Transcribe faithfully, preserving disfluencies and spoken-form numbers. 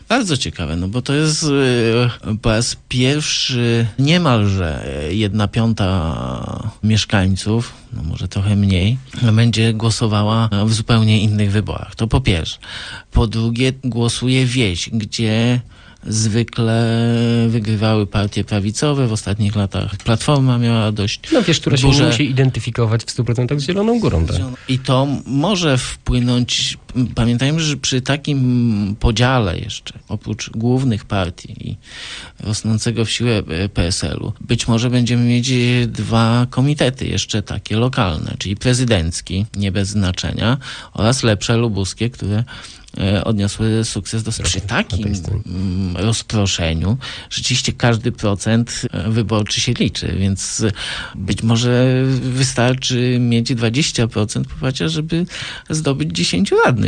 Bardzo ciekawe, no bo to jest po raz pierwszy niemalże jedna piąta mieszkańców, no może trochę mniej, będzie głosowała w zupełnie innych wyborach. To po pierwsze. Po drugie głosuje wieś, gdzie zwykle wygrywały partie prawicowe. W ostatnich latach Platforma miała dość No wiesz, która się duże... nie musi identyfikować w stu procentach z Zieloną Górą. Tak? I to może wpłynąć... Pamiętajmy, że przy takim podziale jeszcze, oprócz głównych partii i rosnącego w siłę P S L-u, być może będziemy mieć dwa komitety jeszcze takie lokalne, czyli prezydencki, nie bez znaczenia, oraz lepsze lubuskie, które odniosły sukces do... Przy takim rozproszeniu rzeczywiście każdy procent wyborczy się liczy, więc być może wystarczy mieć dwadzieścia procent poparcia, żeby zdobyć dziesięciu radnych.